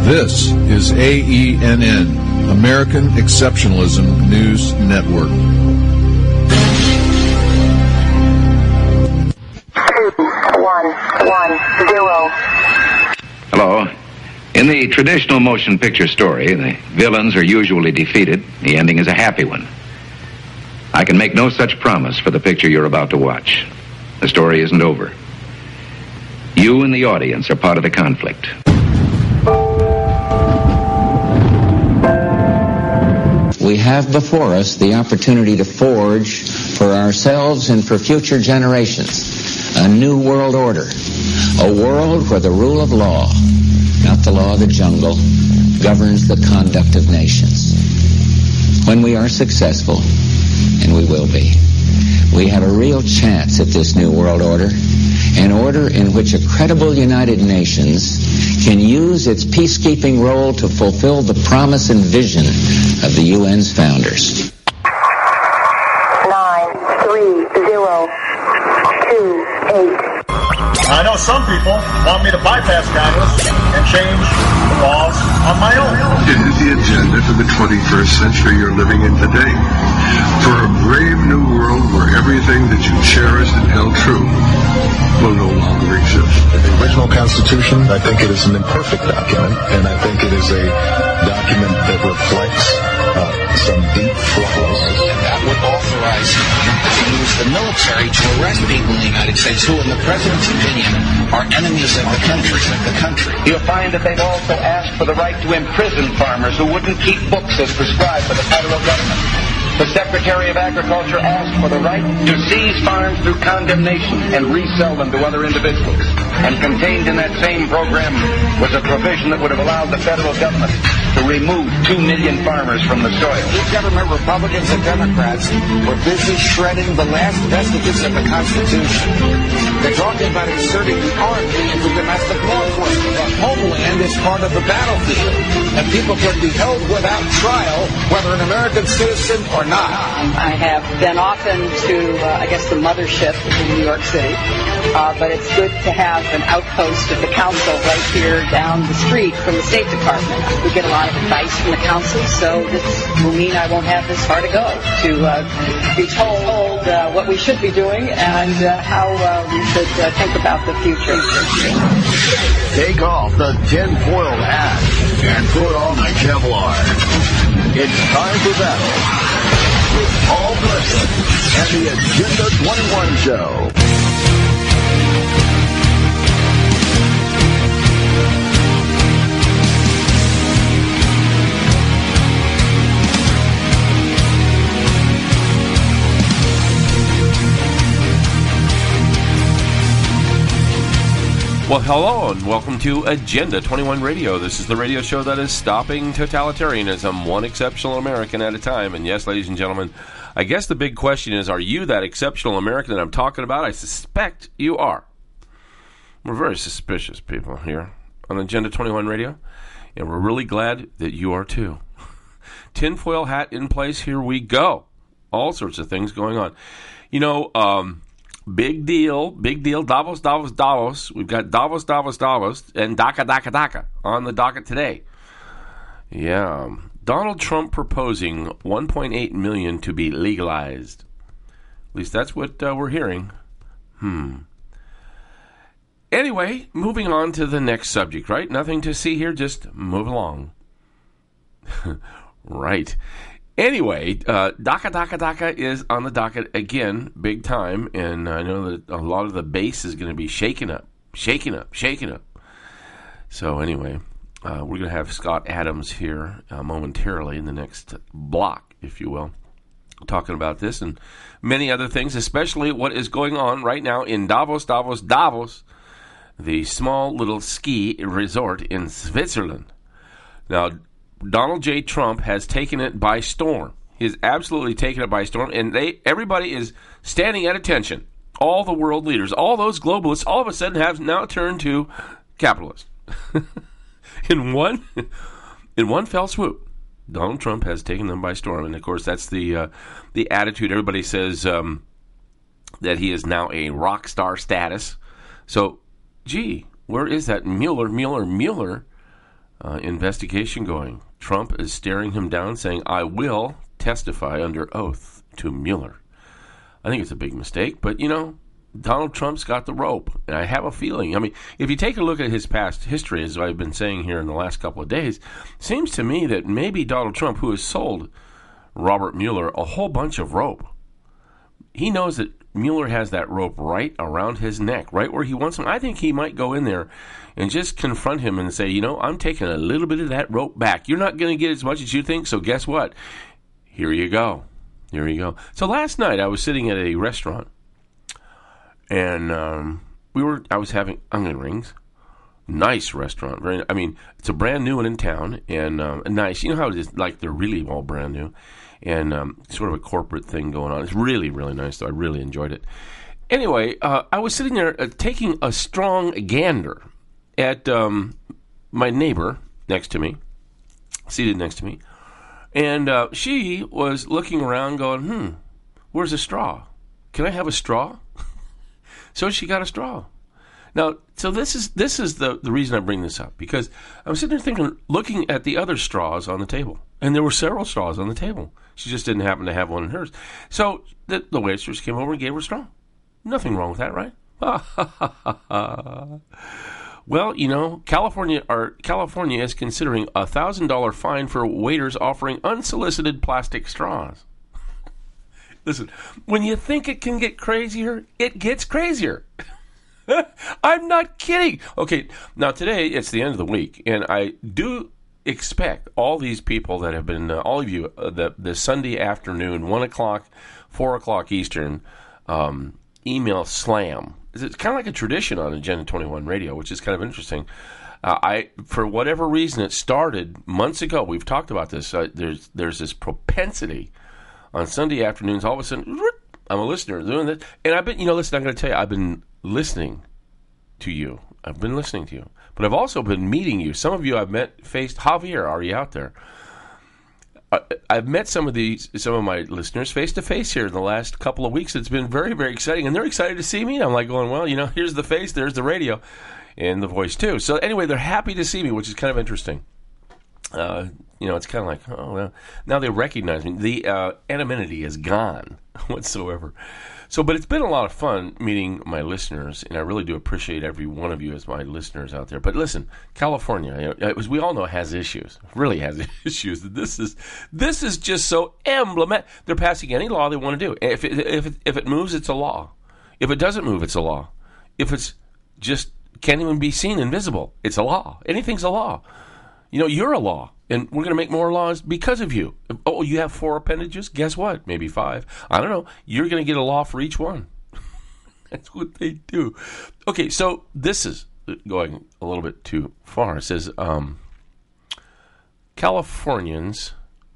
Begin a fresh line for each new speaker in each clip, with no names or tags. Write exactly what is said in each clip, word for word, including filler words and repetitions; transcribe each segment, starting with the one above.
This is A E N N, American Exceptionalism News Network.
Two, one, one, zero.
Hello. In the traditional motion picture story, the villains are usually defeated. The ending is a happy one. I can make no such promise for the picture you're about to watch. The story isn't over. You and the audience are part of the conflict.
We have before us the opportunity to forge for ourselves and for future generations a new world order, a world where the rule of law, not the law of the jungle, governs the conduct of nations. When we are successful, and we will be, we have a real chance at this new world order, an order in which a credible United Nations can use its peacekeeping role to fulfill the promise and vision of the U N's founders.
Nine, three, zero, two, eight.
I know some people want me to bypass Congress and change the laws on my own.
It is the agenda for the twenty-first century you're living in today. For a brave new world where everything that you cherished and held true will no longer exist.
The original Constitution, I think it is an imperfect document, and I think it is a document that reflects uh, some deep flaws.
And that would authorize him to use the military to arrest people in the United States who, in the president's opinion, are enemies of the country. Of the country.
You'll find that they've also asked for the right to imprison farmers who wouldn't keep books as prescribed by the federal government. The Secretary of Agriculture asked for the right to seize farms through condemnation and resell them to other individuals. And contained in that same program was a provision that would have allowed the federal government to remove two million farmers from the soil.
Each government, Republicans and Democrats, were busy shredding the last vestiges of the Constitution. They're talking about inserting the Army into domestic law enforcement. The homeland is part of the battlefield, and people can be held without trial, whether an American citizen or not.
I have been often to, uh, I guess, the mothership in New York City, uh, but it's good to have an outpost of the council right here down the street from the State Department. We get a lot of advice from the council, so this will mean I won't have this far to go to uh, be told uh, what we should be doing and uh, how uh, we should uh, think about the future.
Take off the tin-foil hat and put on the Kevlar. It's time for battle with Paul Blessed and the Agenda twenty-one Show.
Well, hello and welcome to Agenda twenty-one Radio. This is the radio show that is stopping totalitarianism, one exceptional American at a time. And yes, ladies and gentlemen, I guess the big question is, are you that exceptional American that I'm talking about? I suspect you are. We're very suspicious people here on Agenda twenty-one Radio, and we're really glad that you are too. Tinfoil hat in place, here we go. All sorts of things going on. You know, um... Big deal, big deal, Davos, Davos, Davos. We've got Davos, Davos, Davos, and DACA, DACA, DACA on the docket today. Yeah, Donald Trump proposing one point eight million dollars to be legalized. At least that's what uh, we're hearing. Hmm. Anyway, moving on to the next subject, right? Nothing to see here, just move along. Right. Anyway, uh, DACA, DACA, DACA is on the docket again, big time, and I know that a lot of the base is going to be shaken up, shaken up, shaken up. So anyway, uh, we're going to have Scott Adams here uh, momentarily in the next block, if you will, talking about this and many other things, especially what is going on right now in Davos, Davos, Davos, the small little ski resort in Switzerland. Now, Donald J. Trump has taken it by storm. He has absolutely taken it by storm, and they everybody is standing at attention. All the world leaders, all those globalists, all of a sudden have now turned to capitalists. in one in one fell swoop, Donald Trump has taken them by storm, and of course that's the uh, the attitude. Everybody says um, that he is now a rock star status. So, gee, where is that Mueller, Mueller, Mueller? uh, investigation going. Trump is staring him down, saying, I will testify under oath to Mueller. I think it's a big mistake, but, you know, Donald Trump's got the rope. And I have a feeling, I mean, if you take a look at his past history, as I've been saying here in the last couple of days, it seems to me that maybe Donald Trump, who has sold Robert Mueller a whole bunch of rope, he knows that Mueller has that rope right around his neck, right where he wants him. I think he might go in there and just confront him and say, you know, I'm taking a little bit of that rope back. You're not going to get as much as you think, so guess what? Here you go. Here you go. So last night I was sitting at a restaurant, and um, we were. I was having onion rings. Nice restaurant. Very. I mean, it's a brand new one in town, and um, nice. You know how it is, like they're really all brand new. And um, sort of a corporate thing going on. It's really, really nice, though. I really enjoyed it. Anyway, uh, I was sitting there uh, taking a strong gander at um, my neighbor next to me, seated next to me. And uh, she was looking around going, hmm, where's a straw? Can I have a straw? So she got a straw. Now, so this is this is the, the reason I bring this up, because I was sitting there thinking, looking at the other straws on the table. And there were several straws on the table. She just didn't happen to have one in hers. So the, the waitress came over and gave her a straw. Nothing wrong with that, right? Well, you know, California or California is considering a one thousand dollars fine for waiters offering unsolicited plastic straws. Listen, when you think it can get crazier, it gets crazier. I'm not kidding. Okay, now today it's the end of the week, and I do expect all these people that have been, uh, all of you, uh, the, the Sunday afternoon, one o'clock, four o'clock Eastern, um, email slam. It's kind of like a tradition on Agenda twenty-one Radio, which is kind of interesting. Uh, I, for whatever reason, it started months ago. We've talked about this. Uh, there's there's this propensity on Sunday afternoons. All of a sudden, I'm a listener doing this, and I've been, you know, listen. I'm going to tell you, I've been listening to you. I've been listening to you, but I've also been meeting you. Some of you I've met face. Javier, are you out there? I, I've met some of these, some of my listeners face to face here in the last couple of weeks. It's been very, very exciting, and they're excited to see me. And I'm like going, well, you know, here's the face, there's the radio, and the voice too. So anyway, they're happy to see me, which is kind of interesting. Uh, you know, it's kind of like, oh, well, now they recognize me. The uh, anonymity is gone whatsoever. So, but it's been a lot of fun meeting my listeners, and I really do appreciate every one of you as my listeners out there. But listen, California, you know, as we all know, has issues. Really has issues. This is this is just so emblematic. They're passing any law they want to do. If it, if it, if it moves, it's a law. If it doesn't move, it's a law. If it's just can't even be seen invisible, it's a law. Anything's a law. You know, you're a law, and we're going to make more laws because of you. Oh, you have four appendages? Guess what? Maybe five. I don't know. You're going to get a law for each one. That's what they do. Okay, so this is going a little bit too far. It says, um, Californians,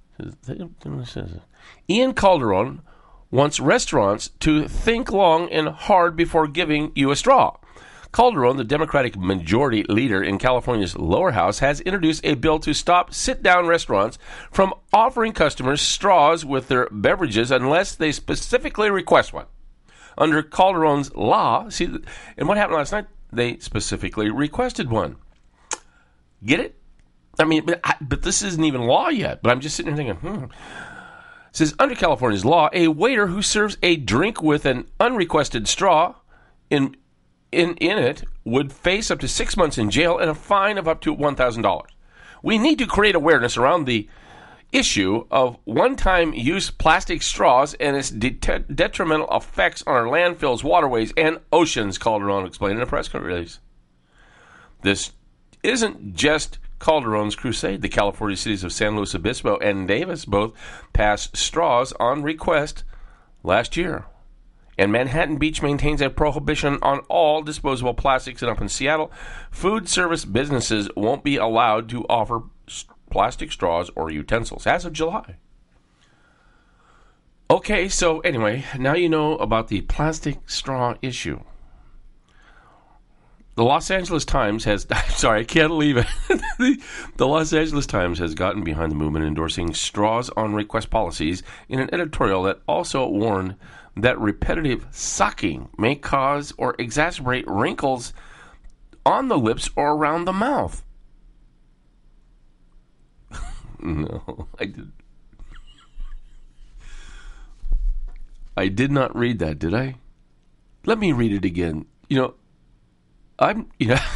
Ian Calderon wants restaurants to think long and hard before giving you a straw. Calderon, the Democratic majority leader in California's lower house, has introduced a bill to stop sit-down restaurants from offering customers straws with their beverages unless they specifically request one. Under Calderon's law, see, and what happened last night? They specifically requested one. Get it? I mean, but, I, but this isn't even law yet. But I'm just sitting there thinking, hmm. It says, under California's law, a waiter who serves a drink with an unrequested straw in In, in it would face up to six months in jail and a fine of up to one thousand dollars. We need to create awareness around the issue of one-time use plastic straws and its de- detrimental effects on our landfills, waterways, and oceans, Calderon explained in a press release. This isn't just Calderon's crusade. The California cities of San Luis Obispo and Davis both passed straws on request last year. And Manhattan Beach maintains a prohibition on all disposable plastics. And up in Seattle, food service businesses won't be allowed to offer plastic straws or utensils as of July. Okay, so anyway, now you know about the plastic straw issue. The Los Angeles Times has, I'm sorry, I can't believe it. the, the Los Angeles Times has gotten behind the movement endorsing straws on request policies in an editorial that also warned that repetitive sucking may cause or exacerbate wrinkles on the lips or around the mouth. No, I did. I did not read that, did I? Let me read it again. You know, I'm, you know,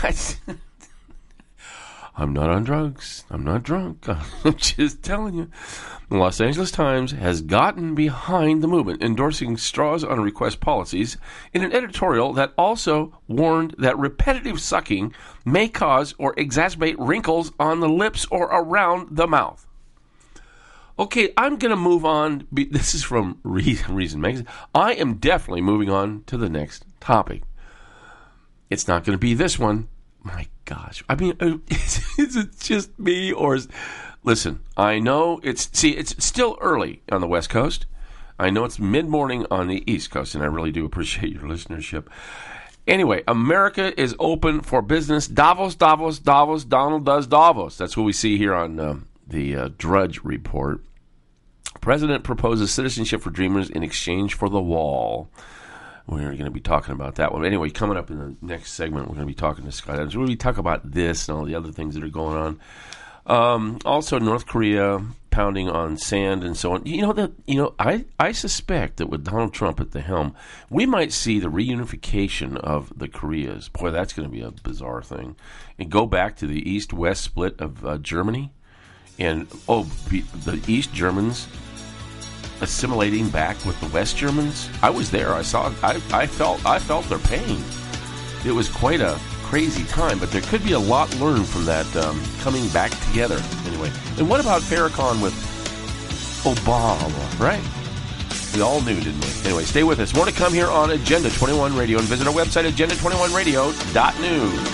I'm not on drugs. I'm not drunk. I'm just telling you. The Los Angeles Times has gotten behind the movement, endorsing straws on request policies in an editorial that also warned that repetitive sucking may cause or exacerbate wrinkles on the lips or around the mouth. Okay, I'm going to move on. This is from Reason Magazine. I am definitely moving on to the next topic. It's not going to be this one. My gosh. I mean, is it just me or... Is, listen, I know it's... See, it's still early on the West Coast. I know it's mid-morning on the East Coast, and I really do appreciate your listenership. Anyway, America is open for business. Davos, Davos, Davos, Donald does Davos. That's what we see here on um, the uh, Drudge Report. President proposes citizenship for Dreamers in exchange for the wall. We're going to be talking about that one. Anyway, coming up in the next segment, we're going to be talking to Scott Adams. We're going to talk about this and all the other things that are going on. Um, also, North Korea pounding on sand and so on. You know that. You know, I, I suspect that with Donald Trump at the helm, we might see the reunification of the Koreas. Boy, that's going to be a bizarre thing. And go back to the East-West split of uh, Germany, and oh, be, the East Germans assimilating back with the West Germans. I was there. I saw. I, I felt. I felt their pain. It was quite a crazy time, but there could be a lot learned from that um, coming back together. Anyway, and what about Farrakhan with Obama? Right? We all knew, didn't we? Anyway, stay with us. More to come here on Agenda twenty-one Radio, and visit our website agenda twenty-one radio dot news.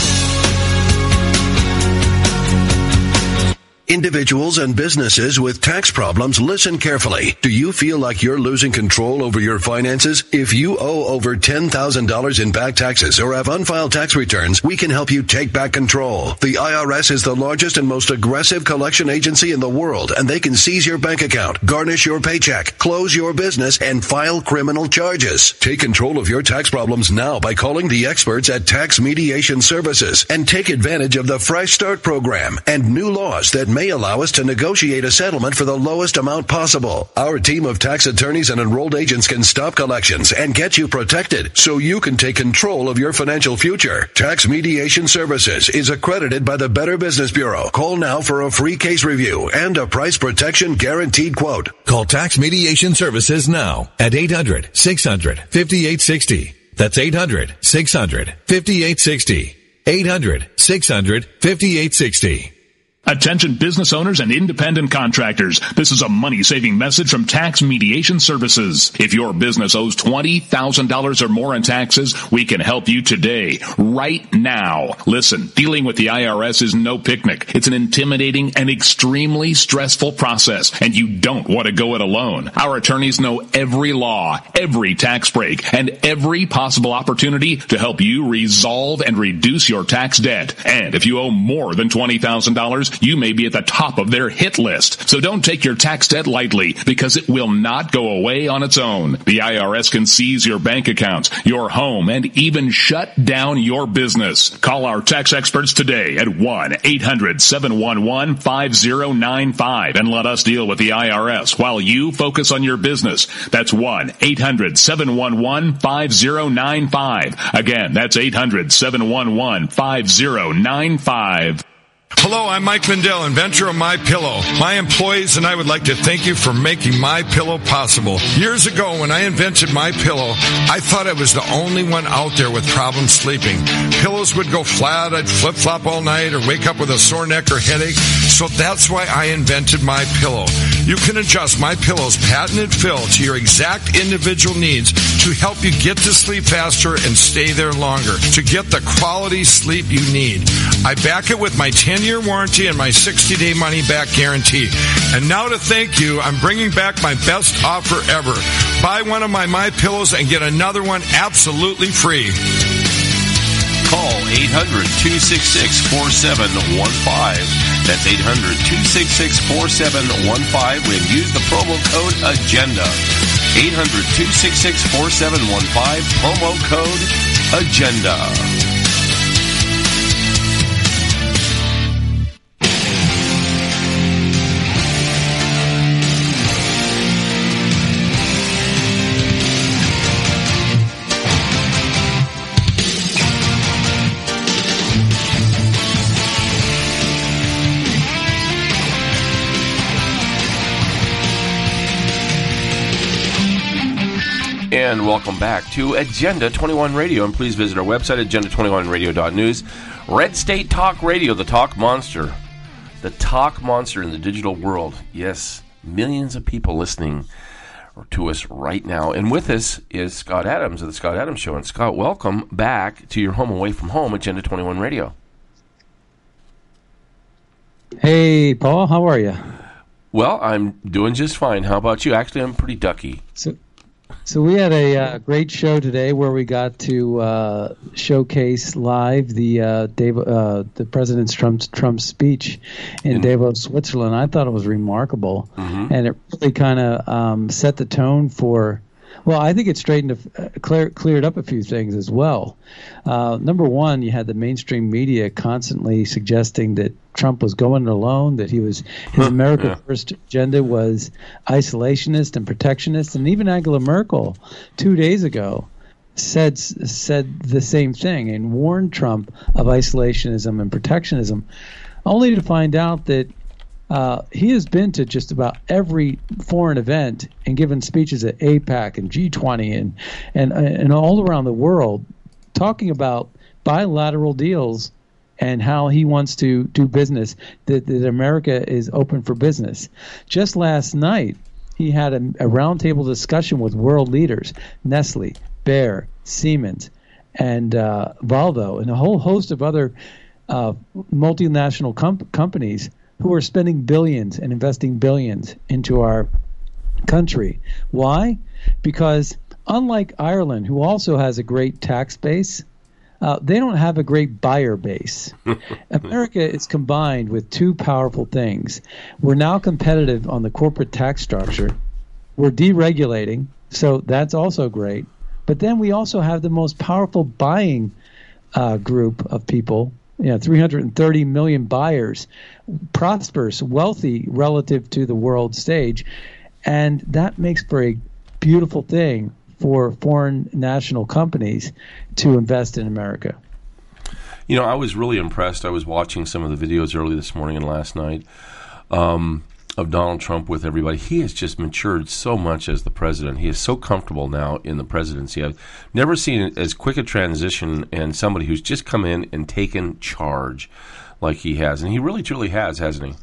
Individuals and businesses with tax problems, listen carefully. Do you feel like you're losing control over your finances? If you owe over ten thousand dollars in back taxes or have unfiled tax returns, we can help you take back control. The I R S is the largest and most aggressive collection agency in the world, and they can seize your bank account, garnish your paycheck, close your business, and file criminal charges. Take control of your tax problems now by calling the experts at Tax Mediation Services and take advantage of the Fresh Start program and new laws that may allow us to negotiate a settlement for the lowest amount possible. Our team of tax attorneys and enrolled agents can stop collections and get you protected so you can take control of your financial future. Tax Mediation Services is accredited by the Better Business Bureau. Call now for a free case review and a price protection guaranteed quote.
Call Tax Mediation Services now at eight hundred, six hundred, fifty-eight sixty. That's eight hundred, six hundred, fifty-eight sixty. eight hundred, six hundred, fifty-eight sixty.
Attention business owners and independent contractors. This is a money-saving message from Tax Mediation Services. If your business owes twenty thousand dollars or more in taxes, we can help you today, right now. Listen, dealing with the I R S is no picnic. It's an intimidating and extremely stressful process, and you don't want to go it alone. Our attorneys know every law, every tax break, and every possible opportunity to help you resolve and reduce your tax debt. And if you owe more than twenty thousand dollars, you may be at the top of their hit list. So don't take your tax debt lightly, because it will not go away on its own. The I R S can seize your bank accounts, your home, and even shut down your business. Call our tax experts today at one eight hundred, seven one one, five zero nine five and let us deal with the I R S while you focus on your business. That's one eight hundred, seven one one, five zero nine five. Again, that's eight hundred, seven one one, five zero nine five.
Hello, I'm Mike Lindell, inventor of MyPillow. My employees and I would like to thank you for making MyPillow possible. Years ago, when I invented MyPillow, I thought I was the only one out there with problems sleeping. Pillows would go flat, I'd flip-flop all night, or wake up with a sore neck or headache. So that's why I invented MyPillow. You can adjust MyPillow's patented fill to your exact individual needs to help you get to sleep faster and stay there longer, to get the quality sleep you need. I back it with my ten-year warranty and my sixty-day money-back guarantee. And now to thank you, I'm bringing back my best offer ever. Buy one of my MyPillows and get another one absolutely free.
Call eight hundred, two six six, four seven one five. That's eight hundred, two six six, four seven one five and use the promo code AGENDA. eight hundred, two six six, four seven one five, promo code AGENDA. And welcome back to Agenda twenty-one Radio. And please visit our website, agenda twenty-one radio dot news. Red State Talk Radio, the talk monster. The talk monster in the digital world. Yes, millions of people listening to us right now. And with us is Scott Adams of the Scott Adams Show. And Scott, welcome back to your home away from home, Agenda twenty-one Radio.
Hey, Paul, how are you?
Well, I'm doing just fine. How about you? Actually, I'm pretty ducky.
So, so we had a uh, great show today where we got to uh, showcase live the uh, Dave, uh, the President Trump's Trump's speech in, in Davos, Switzerland. I thought it was remarkable, mm-hmm. and it really kind of um, set the tone for. Well, I think it straightened, a, uh, clear, cleared up a few things as well. Uh, number one, you had the mainstream media constantly suggesting that Trump was going it alone, that he was his America yeah. First agenda was isolationist and protectionist, and even Angela Merkel two days ago said said the same thing and warned Trump of isolationism and protectionism, only to find out that. Uh, he has been to just about every foreign event and given speeches at APEC and G twenty and, and, and all around the world talking about bilateral deals and how he wants to do business, that, that America is open for business. Just last night, he had a, a roundtable discussion with world leaders, Nestle, Bayer, Siemens, and uh, Volvo, and a whole host of other uh, multinational com- companies who are spending billions and investing billions into our country. Why? Because unlike Ireland, who also has a great tax base, uh, they don't have a great buyer base. America is combined with two powerful things. We're now competitive on the corporate tax structure. We're deregulating, so that's also great. But then we also have the most powerful buying uh, group of people. You know, three hundred thirty million buyers, prosperous, wealthy relative to the world stage. And that makes for a beautiful thing for foreign national companies to invest in America.
You know, I was really impressed. I was watching some of the videos early this morning and last night um, of Donald Trump with everybody. He has just matured so much as the president. He is so comfortable now in the presidency. I've never seen as quick a transition and somebody who's just come in and taken charge like he has. And he really, truly has, hasn't he?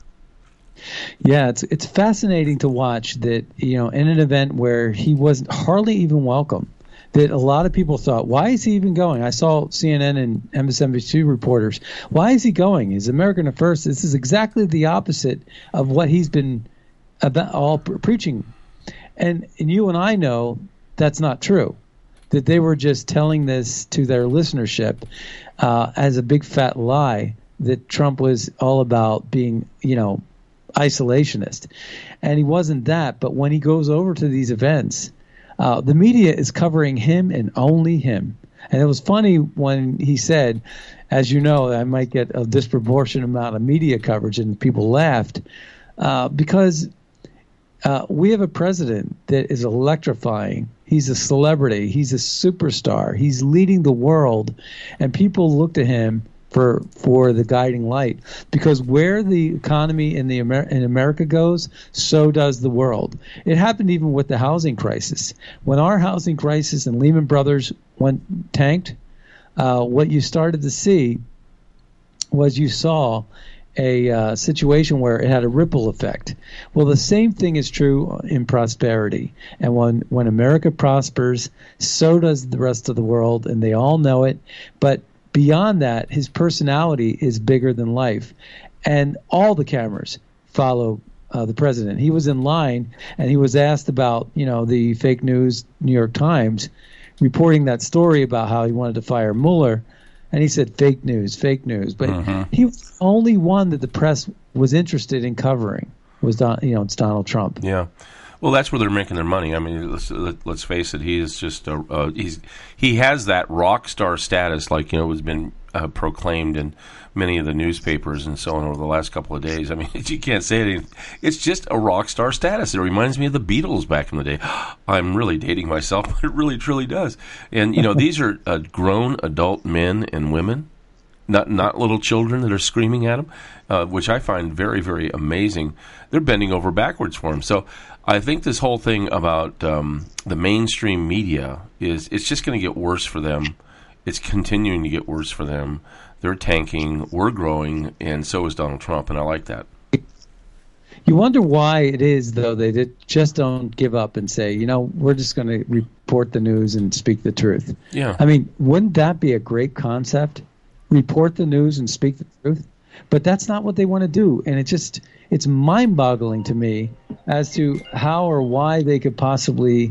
Yeah, it's it's fascinating to watch that, you know, in an event where he was hardly even welcome, that a lot of people thought, why is he even going? I saw C N N and M S N B C reporters. Why is he going? Is America First? This is exactly the opposite of what he's been about all pre- preaching. And, and you and I know that's not true, that they were just telling this to their listenership uh, as a big fat lie, that Trump was all about being, you know, isolationist. And he wasn't that. But when he goes over to these events, Uh, the media is covering him and only him. And it was funny when he said, as you know, I might get a disproportionate amount of media coverage, and people laughed uh, because uh, we have a president that is electrifying. He's a celebrity. He's a superstar. He's leading the world, and people look to him for for the guiding light, because where the economy in the Amer- in America goes, so does the world. It happened even with the housing crisis. When our housing crisis and Lehman Brothers went tanked, uh, what you started to see was you saw a uh, situation where it had a ripple effect. Well, the same thing is true in prosperity. And when, when America prospers, so does the rest of the world, and they all know it. But beyond that, his personality is bigger than life. And all the cameras follow uh, the president. He was in line, and he was asked about, you know, the fake news New York Times reporting that story about how he wanted to fire Mueller. And he said, fake news, fake news. But uh-huh. he was the only one that the press was interested in covering was, Don, you know, it's Donald Trump.
Yeah. Well, that's where they're making their money. I mean, let's, let's face it. He is just a, uh, he's he has that rock star status, like, you know, has been uh, proclaimed in many of the newspapers and so on over the last couple of days. I mean, you can't say it. It's just a rock star status. It reminds me of the Beatles back in the day. I'm really dating myself, but it really truly does. And you know, these are uh, grown adult men and women not not little children that are screaming at him, uh, which I find very, very amazing. They're bending over backwards for him. So I think this whole thing about um, the mainstream media is it's just going to get worse for them. It's continuing to get worse for them. They're tanking, we're growing, and so is Donald Trump, and I like that.
You wonder why it is, though, they did, just don't give up and say, you know, we're just going to report the news and speak the truth.
Yeah.
I mean, wouldn't that be a great concept? Report the news and speak the truth? But that's not what they want to do, and it just it's mind-boggling to me as to how or why they could possibly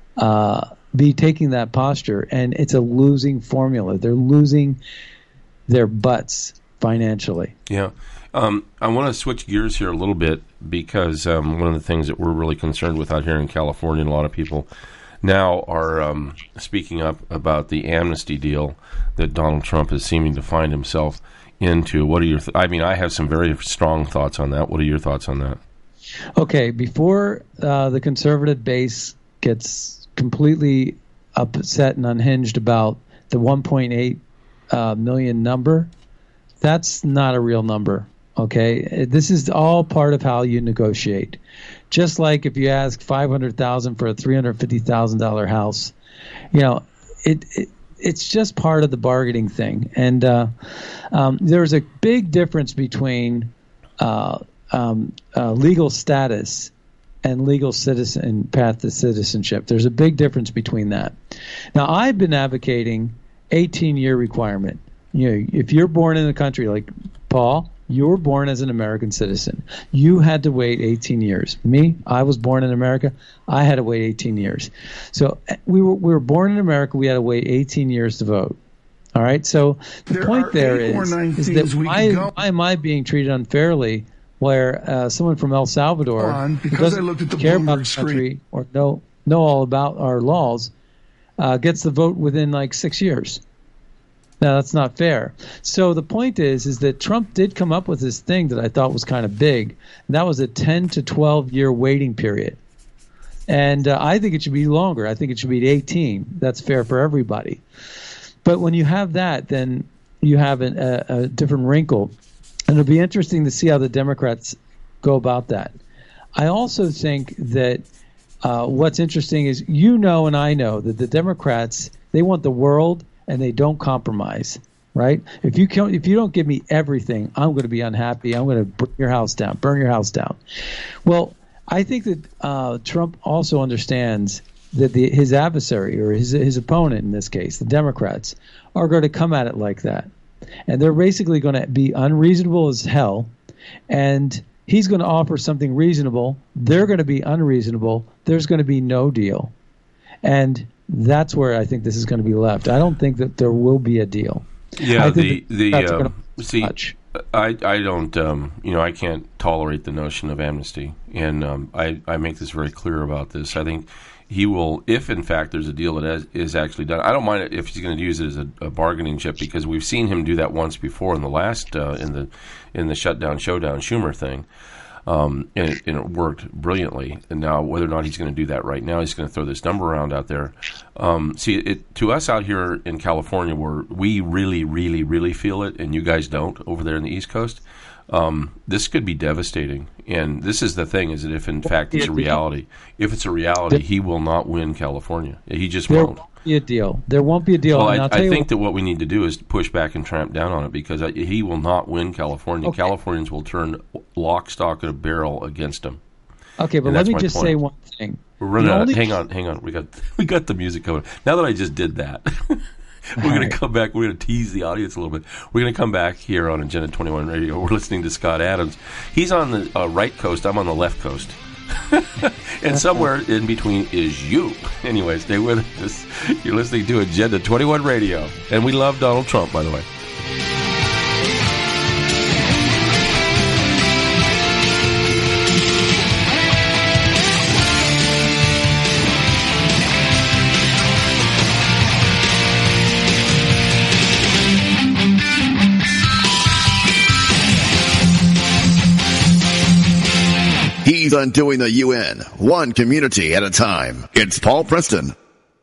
uh, be taking that posture, and it's a losing formula. They're losing their butts financially.
Yeah. Um, I want to switch gears here a little bit because um, one of the things that we're really concerned with out here in California, and a lot of people now are um, speaking up about the amnesty deal that Donald Trump is seeming to find himself into. What are your? Th- I mean, I have some very strong thoughts on that. What are your thoughts on that?
Okay, before uh, the conservative base gets completely upset and unhinged about the one point eight uh, million number, that's not a real number. Okay, this is all part of how you negotiate. Just like if you ask five hundred thousand dollars for a three hundred fifty thousand dollars house, you know, it, it it's just part of the bargaining thing. And uh, um, there's a big difference between uh, um, uh, legal status and legal citizen path to citizenship. There's a big difference between that. Now, I've been advocating eighteen-year requirement. You know, if you're born in the country, like Paul, you were born as an American citizen. You had to wait eighteen years. Me, I was born in America. I had to wait eighteen years. So we were we were born in America. We had to wait eighteen years to vote. All right. So the
there
point there
is,
is that why, why am I being treated unfairly where uh, someone from El Salvador
on,
who
because I
doesn't
looked at the
care
Bloomberg
about the
screen.
country or know know all about our laws uh, gets the vote within like six years? Now, that's not fair. So the point is, is that Trump did come up with this thing that I thought was kind of big, and that was a ten to twelve year waiting period. And uh, I think it should be longer. I think it should be eighteen. That's fair for everybody. But when you have that, then you have an, a, a different wrinkle. And it'll be interesting to see how the Democrats go about that. I also think that uh, what's interesting is you know and I know that the Democrats, they want the world and they don't compromise, right? If you can't, if you don't give me everything, I'm going to be unhappy. I'm going to burn your house down, burn your house down. Well, I think that uh, Trump also understands that the, his adversary or his his opponent in this case, the Democrats, are going to come at it like that, and they're basically going to be unreasonable as hell, and he's going to offer something reasonable. They're going to be unreasonable. There's going to be no deal, and that's where I think this is going to be left. I don't think that there will be a deal.
Yeah,
I
the
think
the
that's
uh,
gonna
see,
much.
I I don't um, you know I can't tolerate the notion of amnesty, and um, I I make this very clear about this. I think he will, if in fact there's a deal that has, is actually done. I don't mind it if he's going to use it as a, a bargaining chip, because we've seen him do that once before in the last uh, in the in the shutdown showdown Schumer thing. Um, and, it, and it worked brilliantly. And now, whether or not he's going to do that right now, he's going to throw this number around out there. Um, see, it, to us out here in California, where we really, really, really feel it, and you guys don't over there in the East Coast, um, this could be devastating. And this is the thing: is that if in fact it's a reality, if it's a reality, he will not win California. He just
There
won't.
won't be a deal. There won't be a deal.
Well,
and
I,
I'll tell
I
you
think
what,
that what we need to do is push back and tramp down on it, because I, he will not win California.
Okay.
Californians will turn lock, stock, and a barrel against him.
Okay, but
And
let
that's
me
my
just
point.
say one thing.
We're running
The
out.
only-
Hang on, hang on. We got we got the music going. Now that I just did that, we're going
right.
to come back. We're going to tease the audience a little bit. We're going to come back here on Agenda twenty-one Radio. We're listening to Scott Adams. He's on the uh, right coast. I'm on the left coast. And somewhere in between is you. Anyway, stay with us. You're listening to Agenda twenty-one Radio. And we love Donald Trump, by the way.
He's undoing the U N, one community at a time. It's Paul Preston.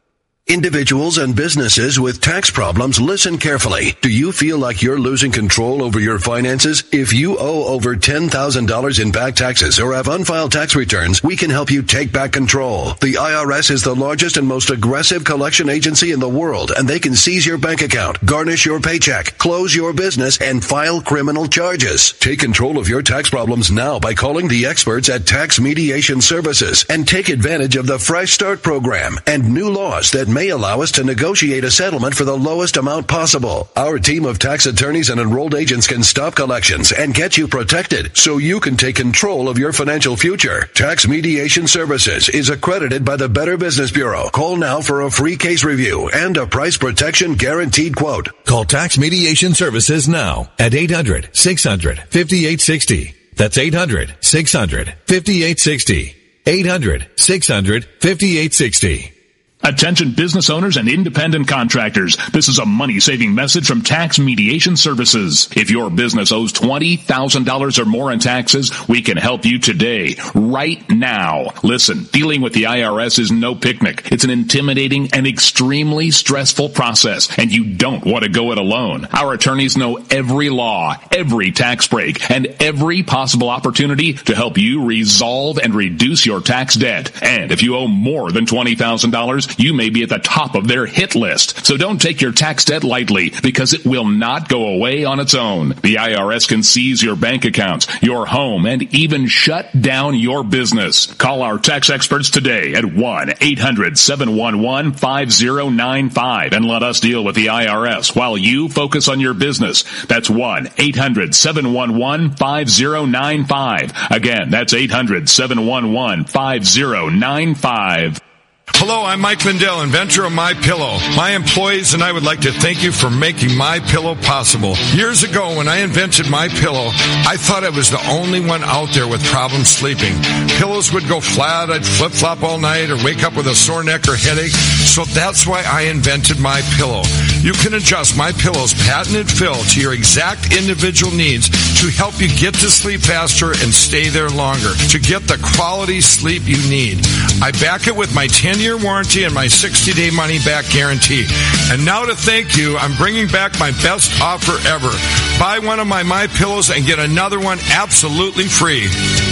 Individuals and businesses with tax problems, listen carefully. Do you feel like you're losing control over your finances? If you owe over ten thousand dollars in back taxes or have unfiled tax returns, we can help you take back control. The I R S is the largest and most aggressive collection agency in the world, and they can seize your bank account, garnish your paycheck, close your business, and file criminal charges. Take control of your tax problems now by calling the experts at Tax Mediation Services and take advantage of the Fresh Start program and new laws that may allow us to negotiate a settlement for the lowest amount possible. Our team of tax attorneys and enrolled agents can stop collections and get you protected so you can take control of your financial future. Tax Mediation Services is accredited by the Better Business Bureau. Call now for a free case review and a price protection guaranteed quote.
Call Tax Mediation Services now at eight hundred, six hundred, fifty-eight sixty. That's eight hundred, six hundred, fifty-eight sixty. eight hundred, six hundred, fifty-eight sixty.
Attention business owners and independent contractors. This is a money-saving message from Tax Mediation Services. If your business owes twenty thousand dollars or more in taxes, we can help you today, right now. Listen, dealing with the I R S is no picnic. It's an intimidating and extremely stressful process, and you don't want to go it alone. Our attorneys know every law, every tax break, and every possible opportunity to help you resolve and reduce your tax debt. And if you owe more than twenty thousand dollars, you may be at the top of their hit list. So don't take your tax debt lightly, because it will not go away on its own. The I R S can seize your bank accounts, your home, and even shut down your business. Call our tax experts today at one eight hundred, seven one one, five zero nine five and let us deal with the I R S while you focus on your business. That's one eight hundred, seven one one, five zero nine five. Again, that's eight hundred, seven one one, five zero nine five.
Hello, I'm Mike Lindell, inventor of MyPillow. My employees and I would like to thank you for making MyPillow possible. Years ago, when I invented MyPillow, I thought I was the only one out there with problems sleeping. Pillows would go flat, I'd flip-flop all night, or wake up with a sore neck or headache. So that's why I invented MyPillow. You can adjust MyPillow's patented fill to your exact individual needs to help you get to sleep faster and stay there longer, to get the quality sleep you need. I back it with my ten-year warranty and my sixty-day money-back guarantee. And now to thank you, I'm bringing back my best offer ever. Buy one of my MyPillows and get another one absolutely free.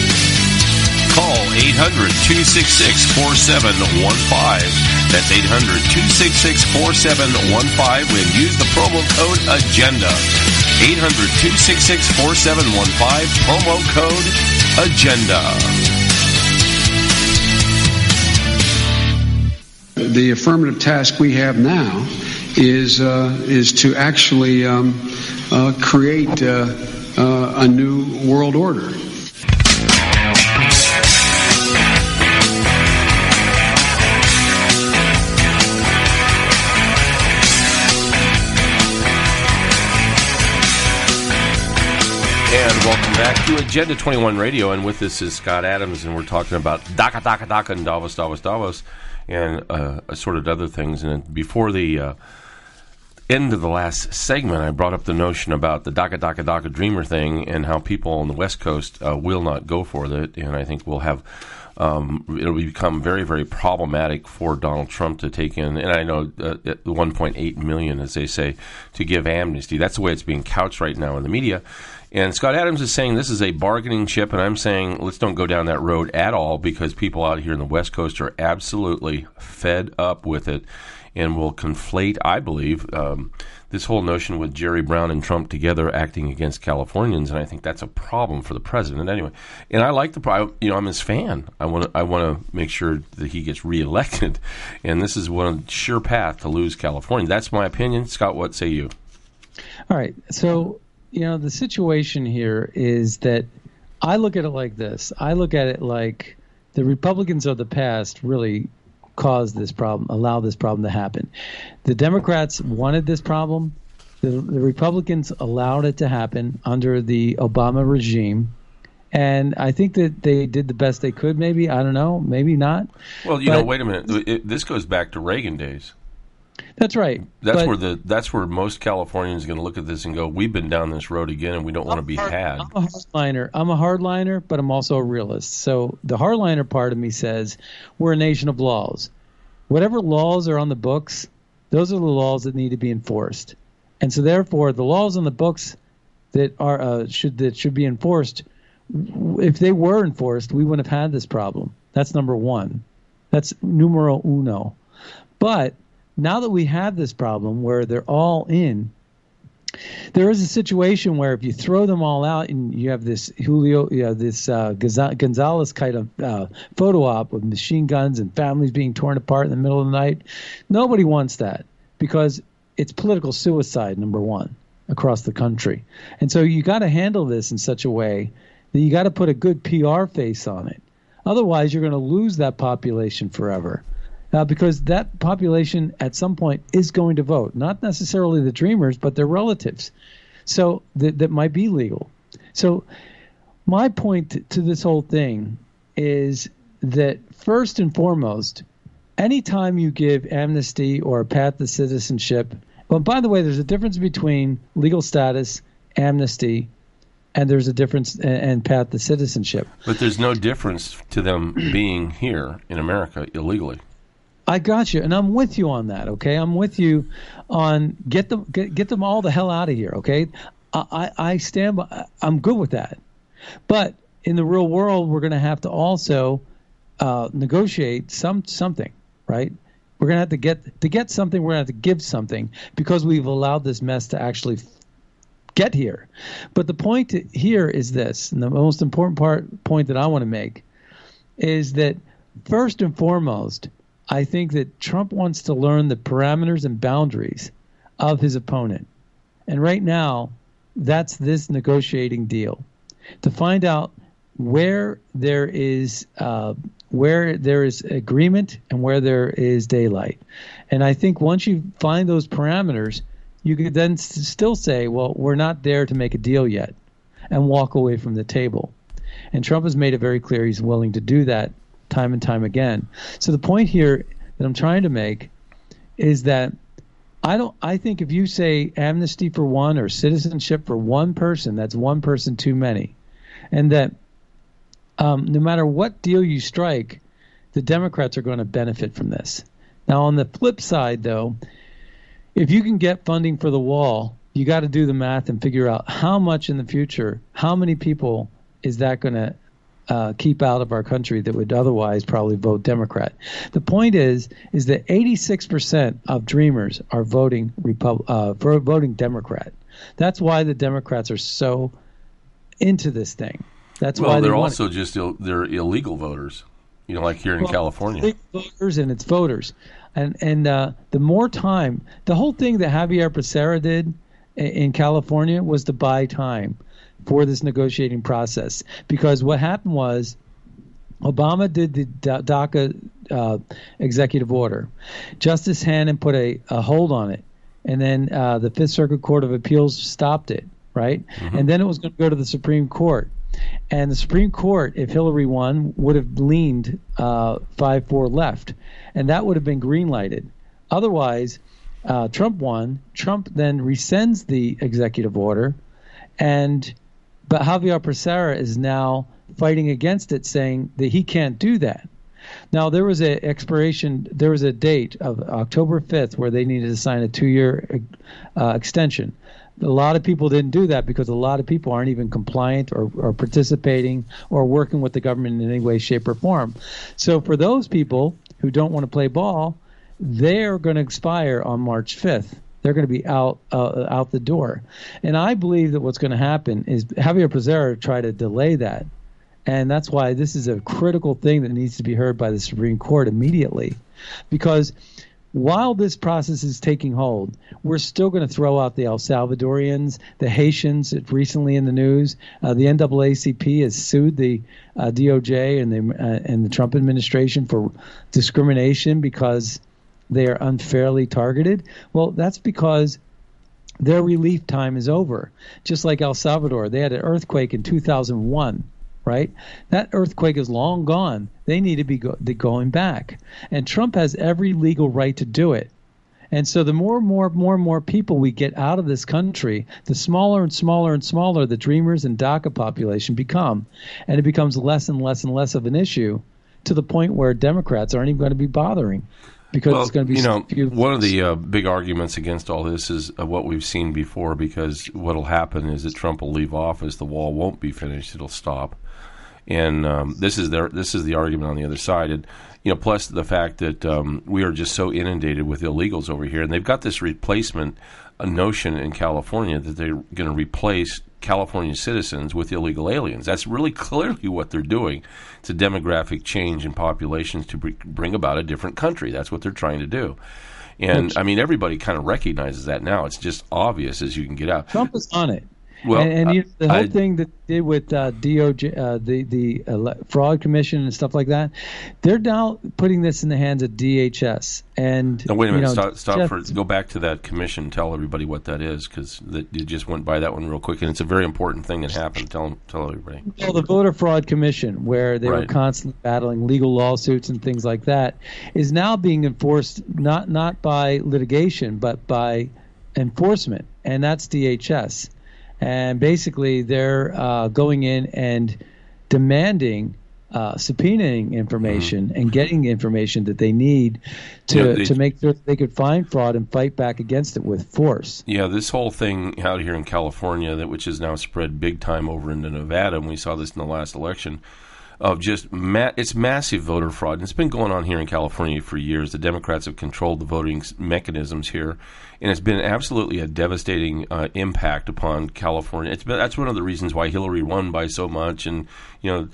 Call eight hundred, two six six, four seven one five. That's eight hundred, two six six, four seven one five and use the promo code AGENDA. eight hundred, two six six, four seven one five, promo code AGENDA.
The affirmative task we have now is uh, is to actually um, uh, create uh, uh, a new world order.
And welcome back to Agenda twenty-one Radio, and with us is Scott Adams, and we're talking about DACA, DACA, DACA, and Davos, Davos, Davos, and uh, assorted other things. And before the uh, end of the last segment, I brought up the notion about the DACA, DACA, DACA Dreamer thing and how people on the West Coast uh, will not go for it, and I think we'll have um, it'll become very, very problematic for Donald Trump to take in, and I know uh, the one point eight million, as they say, to give amnesty. That's the way it's being couched right now in the media. And Scott Adams is saying this is a bargaining chip, and I'm saying let's don't go down that road at all, because people out here in the West Coast are absolutely fed up with it and will conflate, I believe, um, this whole notion with Jerry Brown and Trump together acting against Californians, and I think that's a problem for the president anyway. And I like the, you know, I'm his fan. I want to, I want to make sure that he gets reelected, and this is one sure path to lose California. That's my opinion. Scott, what say you?
All right, so. You know, the situation here is that I look at it like this. I look at it like the Republicans of the past really caused this problem, allowed this problem to happen. The Democrats wanted this problem. The, the Republicans allowed it to happen under the Obama regime. And I think that they did the best they could, maybe. I don't know. Maybe not.
Well, you but, know, wait a minute. It, this goes back to Reagan days.
That's right.
That's
but,
where the that's where most Californians are going to look at this and go, "We've been down this road again, and we don't want to be
hard,
had."
I'm a hardliner. I'm a hardliner, but I'm also a realist. So the hardliner part of me says we're a nation of laws. whatever laws are on the books, those are the laws that need to be enforced. And so therefore, the laws on the books that are uh, should that should be enforced, if they were enforced, we wouldn't have had this problem. That's number one. That's numero uno. But now that we have this problem where they're all in, there is a situation where if you throw them all out and you have this Julio, you know, this uh, Gonzalez kind of uh, photo op with machine guns and families being torn apart in the middle of the night, nobody wants that because it's political suicide, number one, across the country. And so you got to handle this in such a way that you got to put a good P R face on it. Otherwise, you're going to lose that population forever. Uh, because that population at some point is going to vote, not necessarily the Dreamers, but their relatives. So that, that might be legal. So my point to, to this whole thing is that first and foremost, anytime you give amnesty or a path to citizenship, well, by the way, there's a difference between legal status, amnesty, and there's a difference and, and path to citizenship.
But there's no difference to them being here in America illegally.
I got you, and I'm with you on that. Okay, I'm with you on get them get, get them all the hell out of here. Okay, I, I stand by. I'm good with that, but in the real world, we're going to have to also uh, negotiate some something, right? We're going to have to get to get something. We're going to have to give something because we've allowed this mess to actually get here. But the point here is this, and the most important part point that I want to make is that first and foremost, I think that Trump wants to learn the parameters and boundaries of his opponent. And right now, that's this negotiating deal. To find out where there is uh, where there is agreement and where there is daylight. And I think once you find those parameters, you could then s- still say, well, we're not there to make a deal yet, and walk away from the table. And Trump has made it very clear he's willing to do that time and time again. So the point here that I'm trying to make is that I don't. I think if you say amnesty for one or citizenship for one person, that's one person too many, and that um, no matter what deal you strike, the Democrats are going to benefit from this. Now, on the flip side, though, if you can get funding for the wall, you got to do the math and figure out how much in the future, how many people is that going to Uh, keep out of our country that would otherwise probably vote Democrat. The point is, is that eighty-six percent of Dreamers are voting Repub- uh, for voting Democrat. That's why the Democrats are so into this thing. That's
well,
why
they're
they
also
want
just Ill, they're illegal voters. You know, like here in
well,
California.
It's voters and it's voters, and and uh, the more time, the whole thing that Javier Becerra did in, in California was to buy time for this negotiating process, because what happened was Obama did the DACA uh, executive order. Justice Hannon put a, a hold on it, and then uh, the Fifth Circuit Court of Appeals stopped it, right? Mm-hmm. And then it was going to go to the Supreme Court. And the Supreme Court, if Hillary won, would have leaned uh, five four left, and that would have been green-lighted. Otherwise, uh, Trump won. Trump then rescinds the executive order, and but Javier Becerra is now fighting against it, saying that he can't do that. Now, there was a expiration, there was a date of October fifth where they needed to sign a two-year uh, extension. A lot of people didn't do that because a lot of people aren't even compliant or, or participating or working with the government in any way, shape, or form. So for those people who don't want to play ball, they're going to expire on March fifth. They're going to be out uh, out the door. And I believe that what's going to happen is Javier Becerra try to delay that. And that's why this is a critical thing that needs to be heard by the Supreme Court immediately. Because while this process is taking hold, we're still going to throw out the El Salvadorians, the Haitians. Recently in the news, uh, the N double A C P has sued the uh, D O J and the, uh, and the Trump administration for discrimination because they are unfairly targeted. Well, that's because their relief time is over. Just like El Salvador, they had an earthquake in two thousand one, right? That earthquake is long gone. They need to be go- going back. And Trump has every legal right to do it. And so the more and more, more and more people we get out of this country, the smaller and smaller and smaller the Dreamers and DACA population become. And it becomes less and less and less of an issue to the point where Democrats aren't even going to be bothering. because
well,
it's going to be
you know
few
one of the uh, big arguments against all this is uh, what we've seen before, because what will happen is that Trump will leave office, the wall won't be finished, it'll stop, and um, this is their this is the argument on the other side, and you know plus the fact that um, we are just so inundated with illegals over here, and they've got this replacement uh, notion in California that they're going to replace California citizens with illegal aliens. That's really clearly what they're doing. It's a demographic change in populations to bring about a different country. That's what they're trying to do. And, I mean, everybody kind of recognizes that now. It's just obvious as you can get out.
Trump is on it.
Well,
and, and you know, the whole
I,
thing that they did with uh, D O J, uh, the the uh, fraud commission and stuff like that, they're now putting this in the hands of D H S. And
no, wait a minute.
You know,
stop. Stop
Jeff,
for go back to that commission. Tell everybody what that is, because you just went by that one real quick, and it's a very important thing that happened. Tell tell everybody.
Well, the Voter Fraud Commission, where they
right.
were constantly battling legal lawsuits and things like that, is now being enforced not not by litigation but by enforcement, and that's D H S. And basically, they're uh, going in and demanding, uh, subpoenaing information mm-hmm. and getting information that they need to
yeah, they,
to make sure that they could find fraud and fight back against it with force.
Yeah, this whole thing out here in California, that which has now spread big time over into Nevada, and we saw this in the last election, of just ma- it's massive voter fraud. And it's been going on here in California for years. The Democrats have controlled the voting mechanisms here, and it's been absolutely a devastating uh, impact upon California. It's been, that's one of the reasons why Hillary won by so much, and you know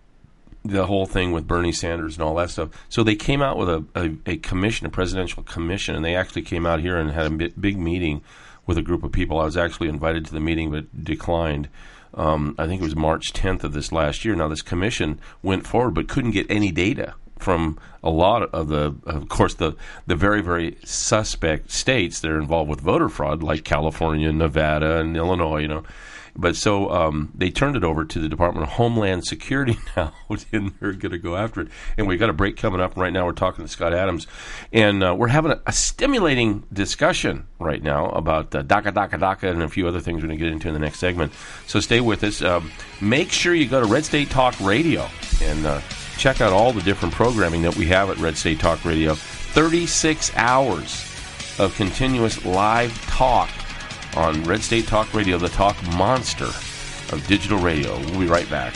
the whole thing with Bernie Sanders and all that stuff. So they came out with a, a, a commission, a presidential commission, and they actually came out here and had a big, big meeting with a group of people. I was actually invited to the meeting but declined. Um, I think it was March tenth of this last year. Now, this commission went forward but couldn't get any data from a lot of the, of course, the, the very, very suspect states that are involved with voter fraud, like California, Nevada, and Illinois, you know. But so um, they turned it over to the Department of Homeland Security now, and they're going to go after it. And we've got a break coming up right now. We're talking to Scott Adams, and uh, we're having a, a stimulating discussion right now about uh, DACA, DACA, DACA, and a few other things we're going to get into in the next segment. So stay with us. Um, make sure you go to Red State Talk Radio and uh, check out all the different programming that we have at Red State Talk Radio. thirty-six hours of continuous live talk on Red State Talk Radio, the talk monster of digital radio. We'll be right back.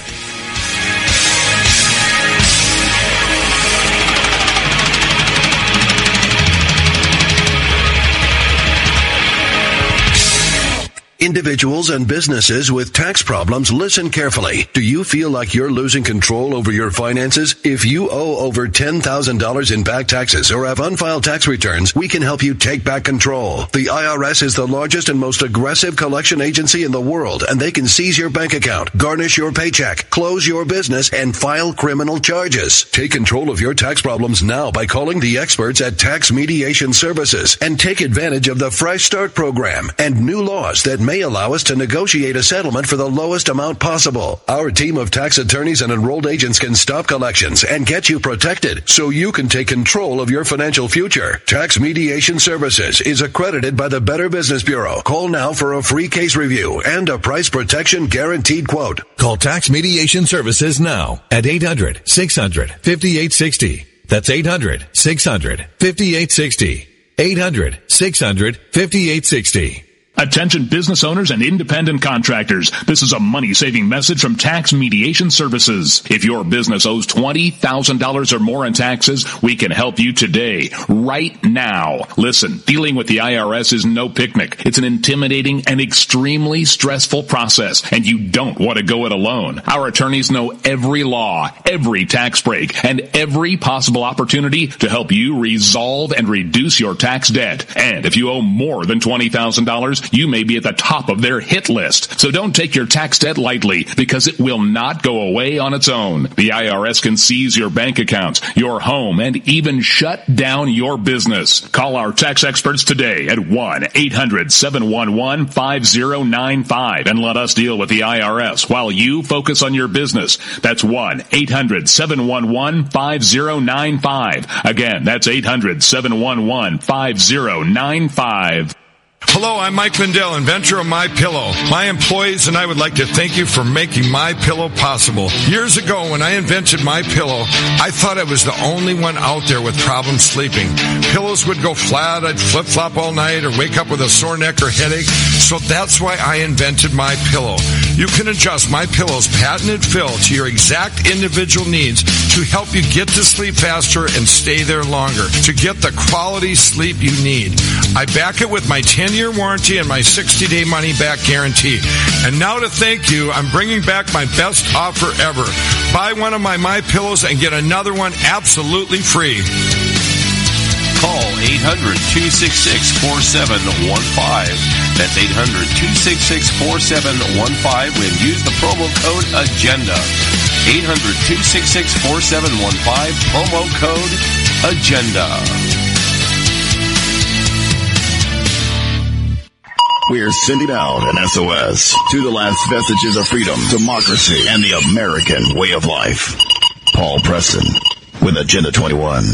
Individuals and businesses with tax problems, listen carefully. Do you feel like you're losing control over your finances? If you owe over ten thousand dollars in back taxes or have unfiled tax returns, we can help you take back control. The I R S is the largest and most aggressive collection agency in the world, and they can seize your bank account, garnish your paycheck, close your business, and file criminal charges. Take control of your tax problems now by calling the experts at Tax Mediation Services and take advantage of the Fresh Start program and new laws that may allow us to negotiate a settlement for the lowest amount possible. Our team of tax attorneys and enrolled agents can stop collections and get you protected so you can take control of your financial future. Tax Mediation Services is accredited by the Better Business Bureau. Call now for a free case review and a price protection guaranteed quote.
Call Tax Mediation Services now at eight hundred, six hundred, fifty-eight sixty. That's eight hundred, six hundred, fifty-eight sixty. eight hundred, six hundred, fifty-eight sixty.
Attention business owners and independent contractors. This is a money-saving message from Tax Mediation Services. If your business owes twenty thousand dollars or more in taxes, we can help you today, right now. Listen, dealing with the I R S is no picnic. It's an intimidating and extremely stressful process, and you don't want to go it alone. Our attorneys know every law, every tax break, and every possible opportunity to help you resolve and reduce your tax debt. And if you owe more than twenty thousand dollars, you may be at the top of their hit list. So don't take your tax debt lightly, because it will not go away on its own. The I R S can seize your bank accounts, your home, and even shut down your business. Call our tax experts today at one eight hundred, seven one one, five zero nine five and let us deal with the I R S while you focus on your business. That's one eight hundred, seven one one, five zero nine five. Again, that's eight hundred, seven one one, five zero nine five.
Hello, I'm Mike Lindell, inventor of My Pillow. My employees and I would like to thank you for making My Pillow possible. Years ago, when I invented My Pillow, I thought I was the only one out there with problems sleeping. Pillows would go flat, I'd flip-flop all night, or wake up with a sore neck or headache. So that's why I invented My Pillow. You can adjust My Pillow's patented fill to your exact individual needs to help you get to sleep faster and stay there longer, to get the quality sleep you need. I back it with my ten-year warranty and my sixty-day money-back guarantee. And now to thank you, I'm bringing back my best offer ever. Buy one of my My Pillows and get another one absolutely free.
Call eight hundred, two six six, four seven one five. That's eight hundred, two six six, four seven one five and use the promo code AGENDA. eight hundred, two six six, four seven one five, promo code AGENDA.
We're sending out an S O S to the last vestiges of freedom, democracy, and the American way of life. Paul Preston with Agenda twenty-one.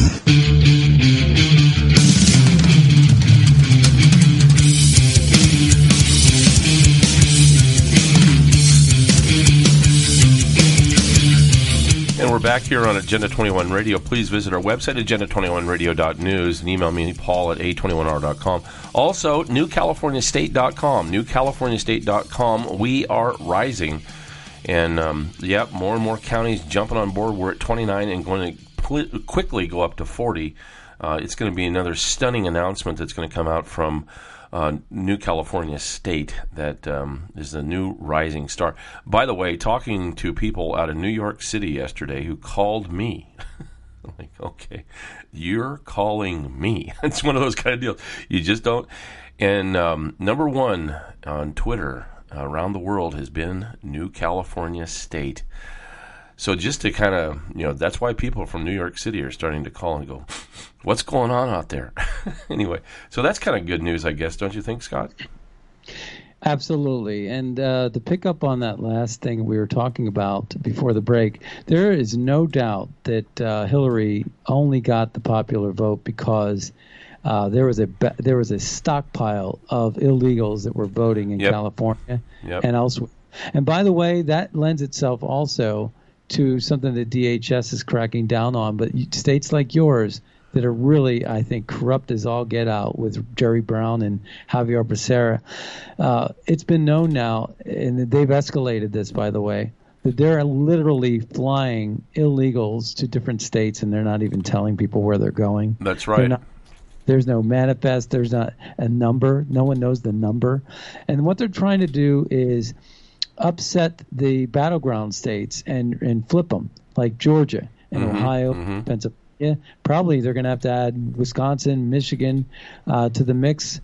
And we're back here on Agenda twenty-one Radio. Please visit our website, agenda twenty-one radio dot news, and email me, Paul, at a twenty-one r dot com. Also, new california state dot com. new california state dot com. We are rising. And, um, yep, more and more counties jumping on board. We're at twenty-nine and going to pl- quickly go up to forty. Uh, it's going to be another stunning announcement that's going to come out from Uh, New California State that um, is the new rising star. By the way, talking to people out of New York City yesterday who called me. I'm like, okay, you're calling me. It's one of those kind of deals. You just don't. And um, number one on Twitter uh, around the world has been New California State. So just to kind of, you know, that's why people from New York City are starting to call and go, what's going on out there? Anyway, so that's kind of good news, I guess, don't you think, Scott?
Absolutely. And uh, to pick up on that last thing we were talking about before the break, there is no doubt that uh, Hillary only got the popular vote because uh, there was a there was a stockpile of illegals that were voting in yep. California yep. and elsewhere. And by the way, that lends itself also to something that D H S is cracking down on, but states like yours that are really, I think, corrupt as all get out with Jerry Brown and Javier Becerra. Uh, it's been known now, and they've escalated this, by the way, that they're literally flying illegals to different states, and they're not even telling people where they're going.
That's right.
Not, there's no manifest. There's not a number. No one knows the number. And what they're trying to do is upset the battleground states and, and flip them, like Georgia and mm-hmm, Ohio, mm-hmm. Pennsylvania. Probably they're going to have to add Wisconsin, Michigan uh, to the mix.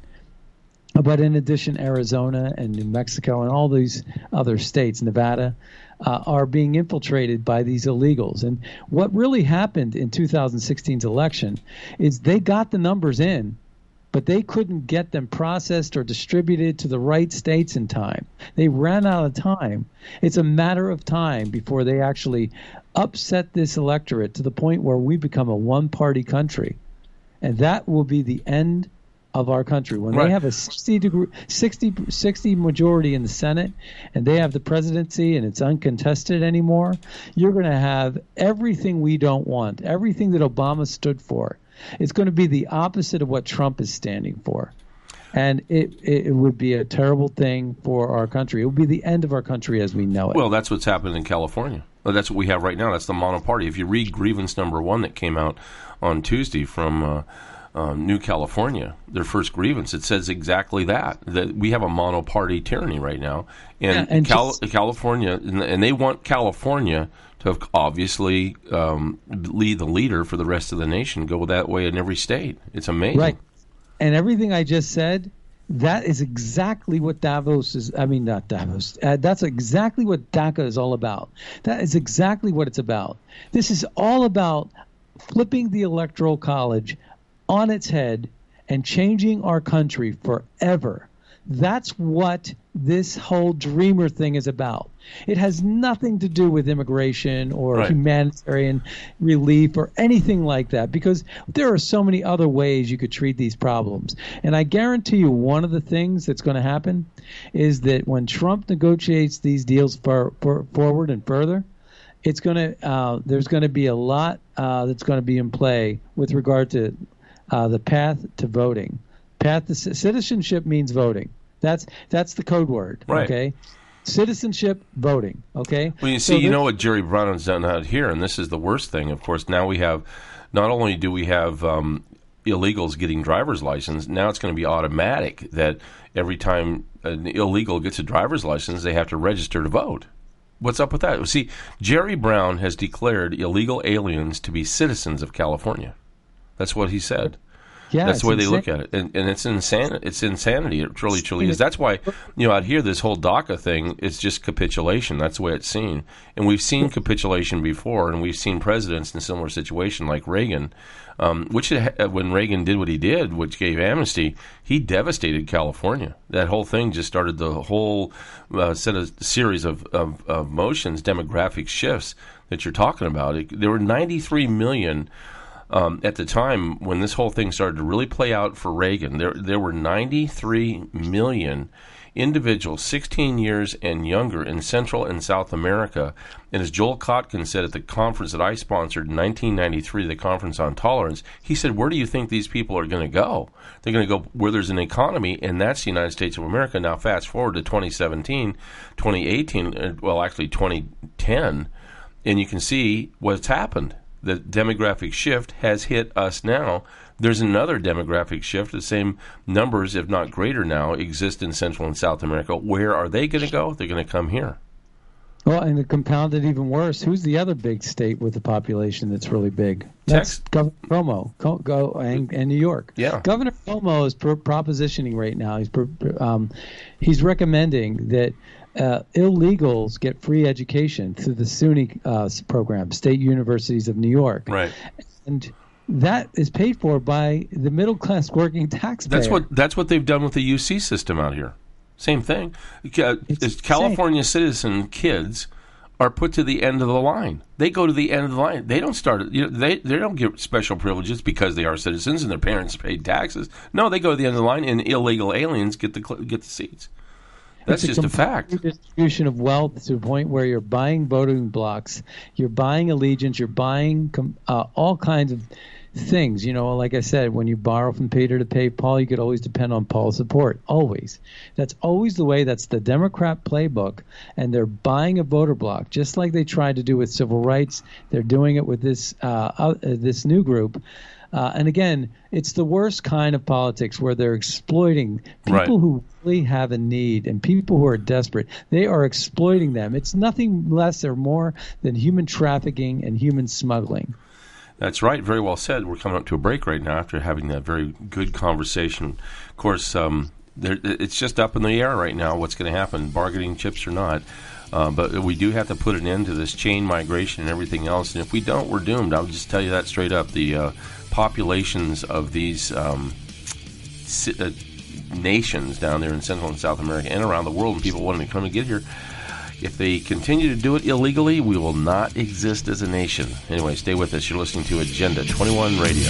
But in addition, Arizona and New Mexico and all these other states, Nevada, uh, are being infiltrated by these illegals. And what really happened in two thousand sixteen's election is they got the numbers in, but they couldn't get them processed or distributed to the right states in time. They ran out of time. It's a matter of time before they actually upset this electorate to the point where we become a one-party country. And that will be the end of our country. When right. they have a sixty, degree, sixty, sixty majority in the Senate and they have the presidency and it's uncontested anymore, you're going to have everything we don't want, everything that Obama stood for. It's going to be the opposite of what Trump is standing for. And it, it would be a terrible thing for our country. It would be the end of our country as we know it.
Well, that's what's happened in California. That's what we have right now. That's the monoparty. If you read grievance number one that came out on Tuesday from uh, uh, New California, their first grievance, it says exactly that, that we have a monoparty tyranny right now. And, yeah, and Cal- just, California, and they want California to have obviously um, lead the leader for the rest of the nation, go that way in every state. It's amazing.
Right. And everything I just said, that is exactly what Davos is. I mean, not Davos. Uh, that's exactly what DACA is all about. That is exactly what it's about. This is all about flipping the Electoral College on its head and changing our country forever. That's what this whole Dreamer thing is about. It has nothing to do with immigration or
Right.
humanitarian relief or anything like that, because there are so many other ways you could treat these problems. And I guarantee you one of the things that's going to happen is that when Trump negotiates these deals for, for, forward and further, it's going to uh, there's going to be a lot uh, that's going to be in play with regard to uh, the path to voting. Path to c- citizenship means voting. That's that's the code word.
Right.
Okay. Citizenship, voting. Okay.
Well, you see,
So
you
this-
know what Jerry Brown has done out here, and this is the worst thing. Of course, now we have, not only do we have um, illegals getting driver's license, now it's going to be automatic that every time an illegal gets a driver's license, they have to register to vote. What's up with that? See, Jerry Brown has declared illegal aliens to be citizens of California. That's what he said.
Yeah,
that's
it's
the way they
insane.
look at it, and, and it's insane. It's insanity. It truly, truly is. That's why, you know, out here, this whole DACA thing is just capitulation. That's the way it's seen, and we've seen capitulation before, and we've seen presidents in a similar situation, like Reagan, um, which it, when Reagan did what he did, which gave amnesty, he devastated California. That whole thing just started the whole uh, set of series of, of, of motions, demographic shifts that you're talking about. It, there were ninety-three million. Um, at the time when this whole thing started to really play out for Reagan, there there were ninety-three million individuals, sixteen years and younger, in Central and South America. And as Joel Kotkin said at the conference that I sponsored in nineteen ninety-three, the Conference on Tolerance, he said, where do you think these people are going to go? They're going to go where there's an economy, and that's the United States of America. Now fast forward to twenty seventeen, twenty eighteen, uh, well, actually twenty ten, and you can see what's happened. The demographic shift has hit us now. There's another demographic shift. The same numbers, if not greater now, exist in Central and South America. Where are they going to go? They're going to come here.
Well, and to compound it even worse, who's the other big state with a population that's really big? That's Governor Cuomo, Co- go and, and New York.
Yeah.
Governor Cuomo is pro- propositioning right now. He's pro- um, he's recommending that uh, illegals get free education through the SUNY uh, program, State Universities of New York.
Right.
And that is paid for by the middle class working taxpayer.
That's what that's what they've done with the U C system out here. Same thing. Uh, is California citizen kids are put to the end of the line. They go to the end of the line. They don't start. You know, they they don't get special privileges because they are citizens and their parents paid taxes. No, they go to the end of the line, and illegal aliens get the cl- get the seats. That's
It's
just a fact.
Distribution of wealth to a point where you're buying voting blocks, you're buying allegiance, you're buying com- uh, all kinds of things. You know, like I said, when you borrow from Peter to pay Paul, you could always depend on Paul's support. Always. That's always the way. That's the Democrat playbook. And they're buying a voter block, just like they tried to do with civil rights. They're doing it with this uh, uh, this new group. Uh, and again, it's the worst kind of politics where they're exploiting people
Right.
who really have a need and people who are desperate. They are exploiting them. It's nothing less or more than human trafficking and human smuggling.
That's right. Very well said. We're coming up to a break right now after having that very good conversation. Of course, um, there, it's just up in the air right now what's going to happen, bargaining chips or not. Uh, but we do have to put an end to this chain migration and everything else. And if we don't, we're doomed. I'll just tell you that straight up. The uh, populations of these um, si- uh, nations down there in Central and South America and around the world, and people wanting to come and get here, if they continue to do it illegally, we will not exist as a nation. Anyway, stay with us. You're listening to Agenda twenty-one Radio.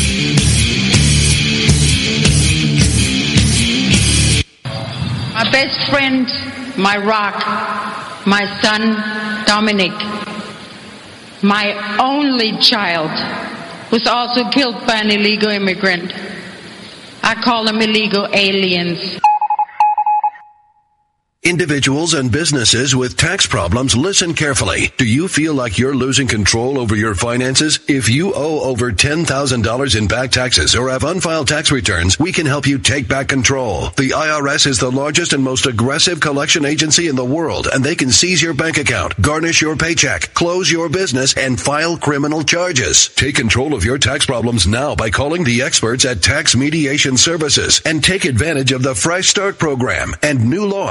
My best friend, my rock, my son, Dominic, my only child, was also killed by an illegal immigrant. I call them illegal aliens.
Individuals and businesses with tax problems, listen carefully. Do you feel like you're losing control over your finances? If you owe over ten thousand dollars in back taxes or have unfiled tax returns, we can help you take back control. The I R S is the largest and most aggressive collection agency in the world, and they can seize your bank account, garnish your paycheck, close your business, and file criminal charges. Take control of your tax problems now by calling the experts at Tax Mediation Services and take advantage of the Fresh Start program and new laws that make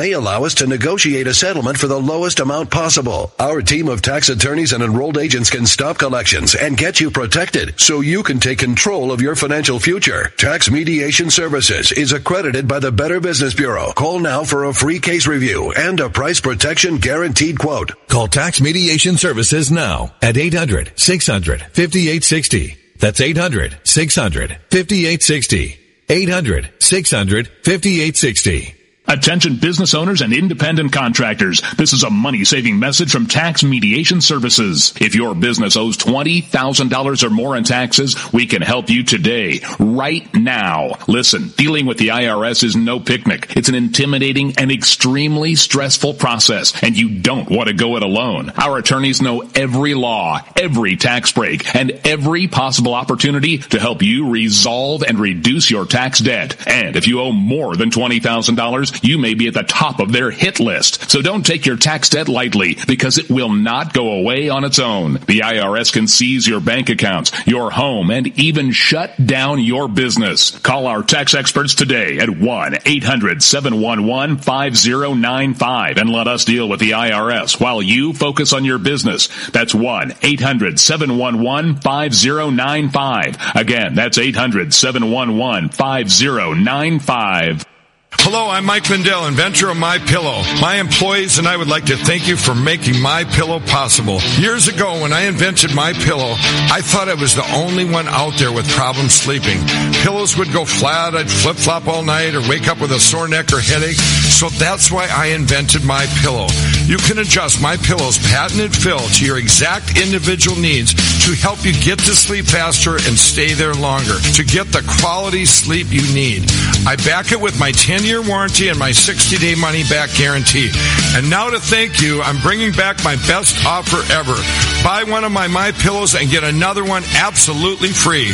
may allow us to negotiate a settlement for the lowest amount possible. Our team of tax attorneys and enrolled agents can stop collections and get you protected so you can take control of your financial future. Tax Mediation Services is accredited by the Better Business Bureau. Call now for a free case review and a price protection guaranteed quote.
Call Tax Mediation Services now at eight hundred, six hundred, fifty-eight sixty. That's eight hundred, six hundred, fifty-eight sixty. eight hundred, six hundred, fifty-eight sixty.
Attention business owners and independent contractors. This is a money-saving message from Tax Mediation Services. If your business owes twenty thousand dollars or more in taxes, we can help you today, right now. Listen, dealing with the I R S is no picnic. It's an intimidating and extremely stressful process, and you don't want to go it alone. Our attorneys know every law, every tax break, and every possible opportunity to help you resolve and reduce your tax debt. And if you owe more than twenty thousand dollars, you may be at the top of their hit list. So don't take your tax debt lightly, because it will not go away on its own. The I R S can seize your bank accounts, your home, and even shut down your business. Call our tax experts today at one eight hundred, seven one one, five zero nine five and let us deal with the I R S while you focus on your business. That's one eight hundred, seven one one, five zero nine five. Again, that's eight hundred, seven one one, five zero nine five.
Hello, I'm Mike Lindell, inventor of MyPillow. My employees and I would like to thank you for making MyPillow possible. Years ago, when I invented MyPillow, I thought I was the only one out there with problems sleeping. Pillows would go flat, I'd flip-flop all night, or wake up with a sore neck or headache. So that's why I invented MyPillow. You can adjust MyPillow's patented fill to your exact individual needs to help you get to sleep faster and stay there longer, to get the quality sleep you need. I back it with my ten-year warranty and my sixty-day money-back guarantee. And now to thank you, I'm bringing back my best offer ever. Buy one of my MyPillows and get another one absolutely free.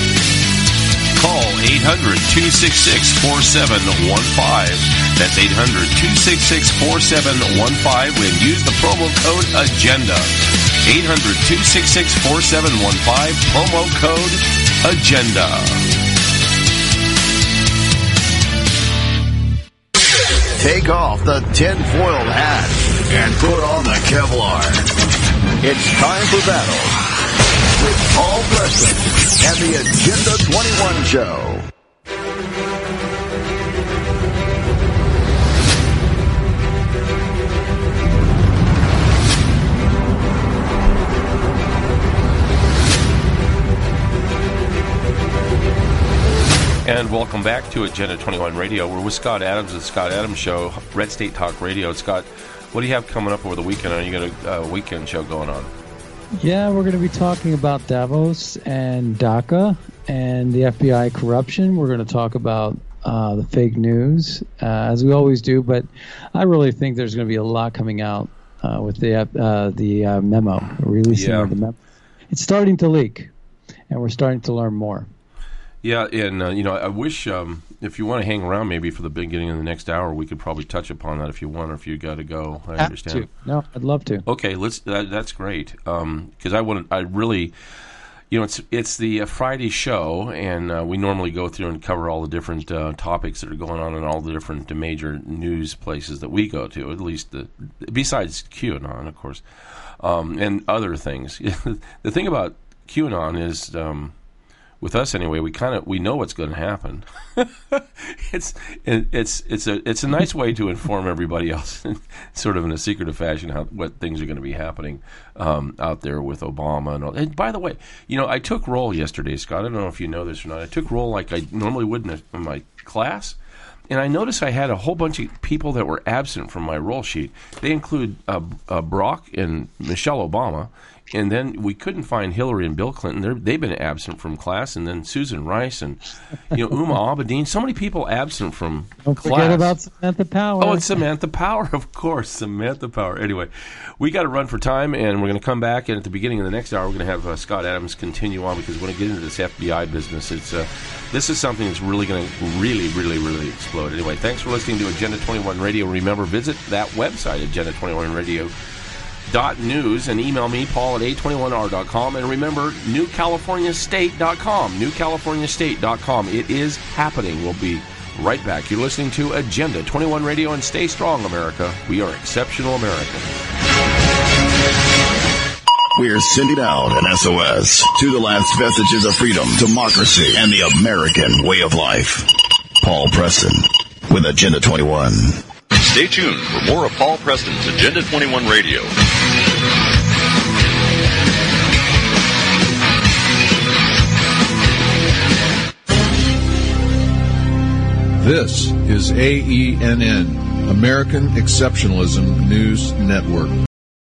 Call eight hundred, two six six, four seven one five. That's eight hundred, two six six, four seven one five and use the promo code AGENDA. eight hundred, two six six, four seven one five, promo code AGENDA.
Take off the tinfoil hat and put on the Kevlar. It's time for battle with Paul Preston and the Agenda twenty-one Show.
And welcome back to Agenda twenty-one Radio. We're with Scott Adams at the Scott Adams Show, Red State Talk Radio. Scott, what do you have coming up over the weekend? Are you got a uh, weekend show going on?
Yeah, we're going to be talking about Davos and DACA and the F B I corruption. We're going to talk about uh, the fake news, uh, as we always do. But I really think there's going to be a lot coming out uh, with the uh, the uh, memo, releasing
yeah.
of the memo. It's starting to leak, and we're starting to learn more.
Yeah, and, uh, you know, I wish um, if you want to hang around maybe for the beginning of the next hour, we could probably touch upon that if you want or if you got to go. I
Have
understand.
to. No, I'd love to.
Okay, let's. That, that's great. Because um, I want I really, you know, it's it's the uh, Friday show, and uh, we normally go through and cover all the different uh, topics that are going on in all the different uh, major news places that we go to, at least the, besides QAnon, of course, um, and other things. The thing about QAnon is... Um, with us anyway, we kind of we know what's going to happen. it's it, it's it's a it's a nice way to inform everybody else, sort of in a secretive fashion, how what things are going to be happening um, out there with Obama and all. And by the way, you know, I took roll yesterday, Scott. I don't know if you know this or not. I took roll like I normally would in, a, in my class, and I noticed I had a whole bunch of people that were absent from my roll sheet. They include uh, uh, Barack and Michelle Obama. And then we couldn't find Hillary and Bill Clinton. They're, they've been absent from class. And then Susan Rice and, you know, Uma Abedin. So many people absent from
Don't
class.
forget about Samantha Power.
Oh, it's Samantha Power, of course. Samantha Power. Anyway, we got to run for time, and we're going to come back. And at the beginning of the next hour, we're going to have uh, Scott Adams continue on because we're going to get into this F B I business. It's uh, This is something that's really going to really, really, really explode. Anyway, thanks for listening to Agenda twenty-one Radio. Remember, visit that website, agenda twenty-one radio dot news, and email me, Paul, at a twenty-one r dot com. And remember, new california state dot com, new california state dot com. It is happening. We'll be right back. You're listening to Agenda twenty-one Radio, and stay strong, America. We are exceptional America.
We're sending out an S O S to the last vestiges of freedom, democracy, and the American way of life. Paul Preston with Agenda twenty-one.
Stay tuned for more of Paul Preston's Agenda twenty-one Radio.
This is A E N N, American Exceptionalism News Network.